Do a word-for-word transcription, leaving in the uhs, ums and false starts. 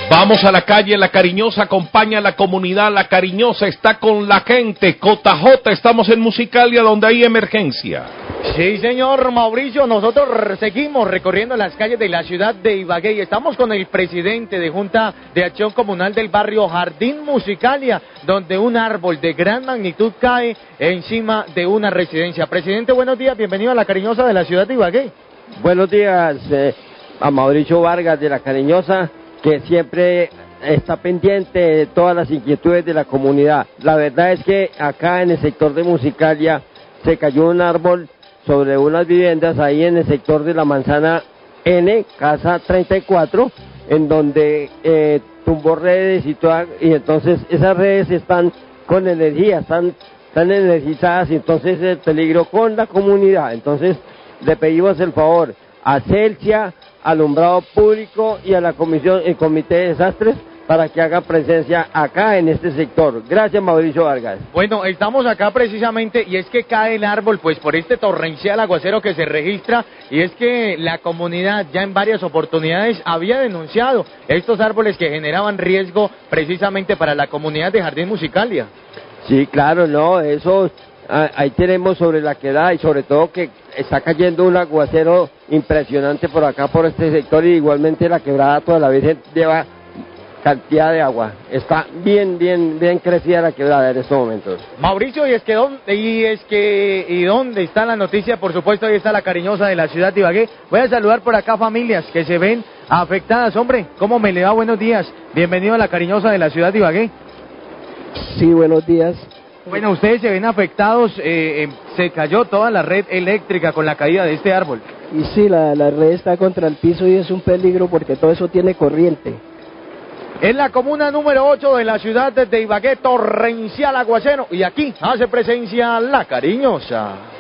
Vamos a la calle, La Cariñosa acompaña a la comunidad, La Cariñosa está con la gente, J J, estamos en Musicalia donde hay emergencia. Sí, señor Mauricio, nosotros seguimos recorriendo las calles de la ciudad de Ibagué y estamos con el presidente de Junta de Acción Comunal del barrio Jardín Musicalia, donde un árbol de gran magnitud cae encima de una residencia. Presidente, buenos días, bienvenido a La Cariñosa de la ciudad de Ibagué. Buenos días eh, a Mauricio Vargas de La Cariñosa, que siempre está pendiente de todas las inquietudes de la comunidad. La verdad es que acá en el sector de Musicalia se cayó un árbol sobre unas viviendas ahí en el sector de la Manzana N, casa treinta y cuatro, en donde eh, tumbó redes y toda, y entonces esas redes están con energía, están, están energizadas, y entonces el peligro con la comunidad. Entonces le pedimos el favor a Celsia, Alumbrado Público y a la comisión, el Comité de Desastres, para que haga presencia acá en este sector. Gracias, Mauricio Vargas. Bueno, estamos acá precisamente y es que cae el árbol pues por este torrencial aguacero que se registra, y es que la comunidad ya en varias oportunidades había denunciado estos árboles que generaban riesgo precisamente para la comunidad de Jardín Musicalia. Sí, claro, no, eso ahí tenemos sobre la quebrada, y sobre todo que está cayendo un aguacero impresionante por acá, por este sector, y igualmente la quebrada toda la vez lleva cantidad de agua. Está bien, bien, bien crecida la quebrada en estos momentos. Mauricio, y es que dónde, y es que, y dónde está la noticia, por supuesto, ahí está La Cariñosa de la ciudad de Ibagué. Voy a saludar por acá familias que se ven afectadas. Hombre, ¿cómo me le va? Buenos días. Bienvenido a La Cariñosa de la ciudad de Ibagué. Sí, buenos días. Bueno, ustedes se ven afectados, eh, eh, se cayó toda la red eléctrica con la caída de este árbol. Y sí, la, la red está contra el piso y es un peligro porque todo eso tiene corriente. En la comuna número ocho de la ciudad de Ibagué, torrencial aguacero, y aquí hace presencia La Cariñosa.